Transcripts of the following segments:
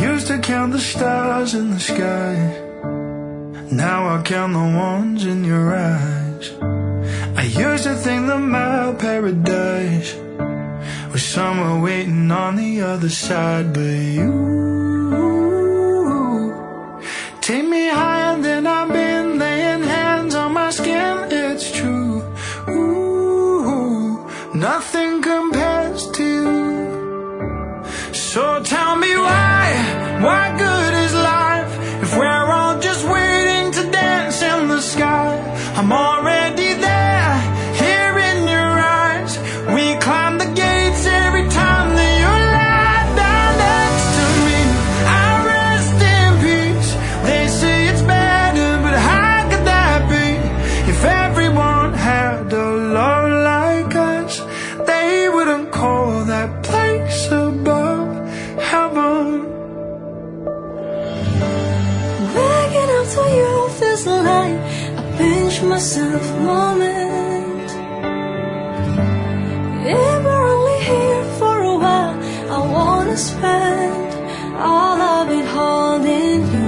used to count the stars in the sky. Now I count the ones in your eyes. I used to think that my paradise was somewhere waiting on the other side, but you take me higher than I've been, laying hands on my skin, it's true. Ooh, nothing compares to you. So tell me why good is life if we're all just waiting to dance in the sky? I'm already there, here in your eyes. We climb the gates every time that you lie down next to me. I rest in peace. They say it's better, but how could that be? If everyone had a love like us, they wouldn't call that place above heaven. Waking up to you feels like a pinch myself moment. If we're only here for a while, I wanna spend all of it holding you.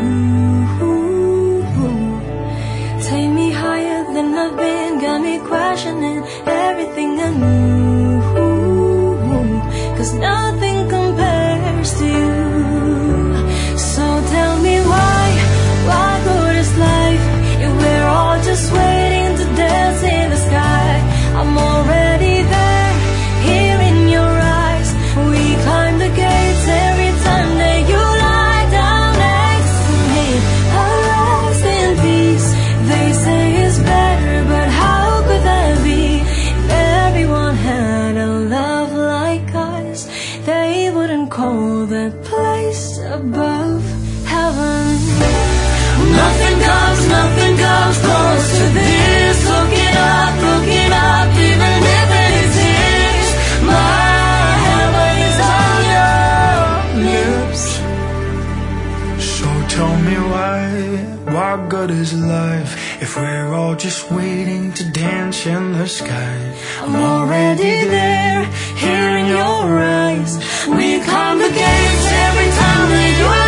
Take me higher than I've been, got me questioning everything I knew. 'Cause nothing compares to you. So tell me why good is life if we're all just waiting to dance in the sky? I'm already there, here in your eyes. We climb the gates every time that you lie down next to me. I rest in peace. They say it's better, but how could that be? If everyone had a love like us, they wouldn't call that place above heaven. Nothing comes close to this. Looking up, even if it exists. My heaven is on your lips. So tell me why good is life if we're all just waiting to dance in the sky? I'm already there, here in your eyes. We climb the gates every time that you